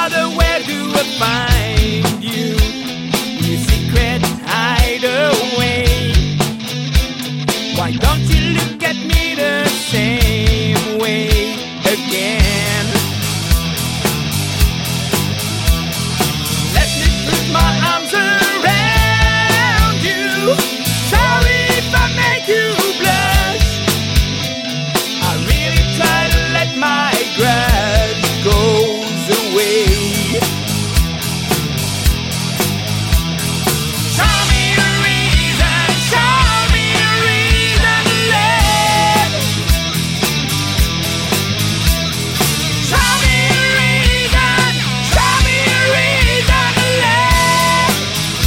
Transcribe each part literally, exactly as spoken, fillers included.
mother, where do I find you? Your secret hideaway. Why don't you look at me the same way again? Let me put my arms around you. Sorry if I make you blush. I really try to let my grudge goes away. Show me a reason, show me a reason to live. Show me a reason, show me a reason to live.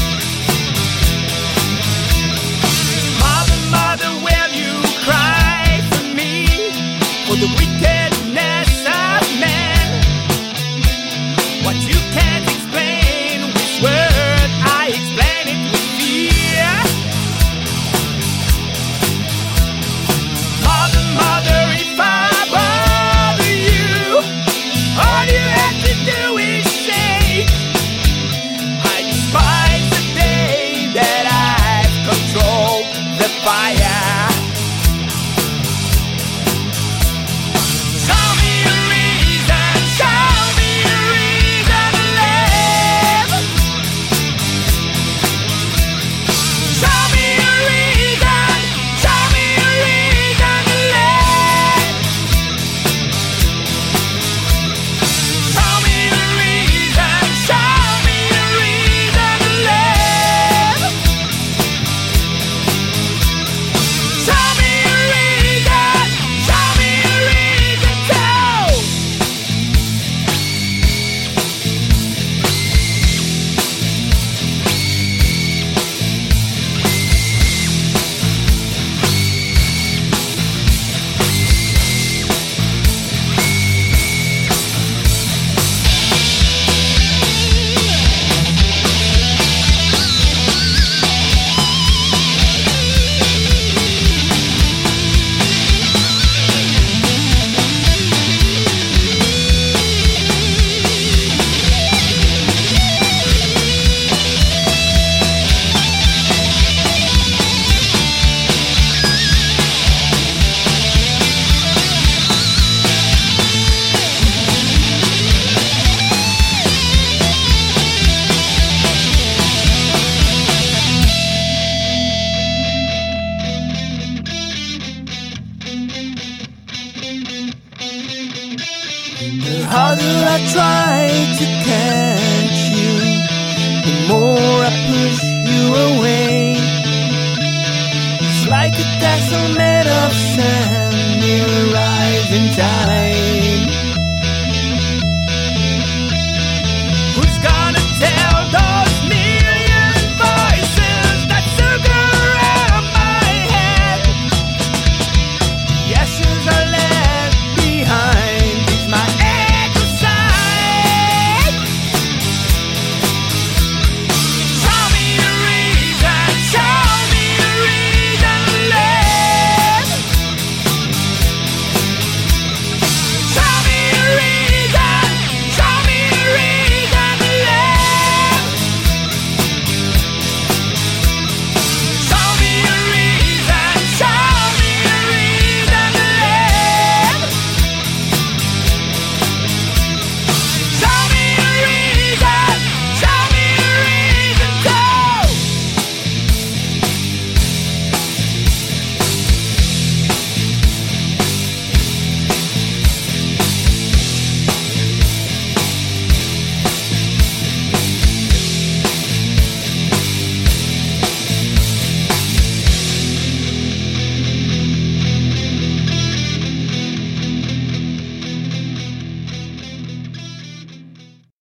Mother, mother, will you cry for me, for the wickedness of man? What you can't explain with words, I explain it with fear. Mother, mother, if I bother you, all you have to do is shake. I despise the day that I've controlled the fire. Show me a reason, show me a reason to live. Show me a reason, show me a reason to live. Show me a reason, show me a reason to live. Show me a reason, show me a reason to. The harder I try to catch you, the more I push you away. It's like a castle made of sand.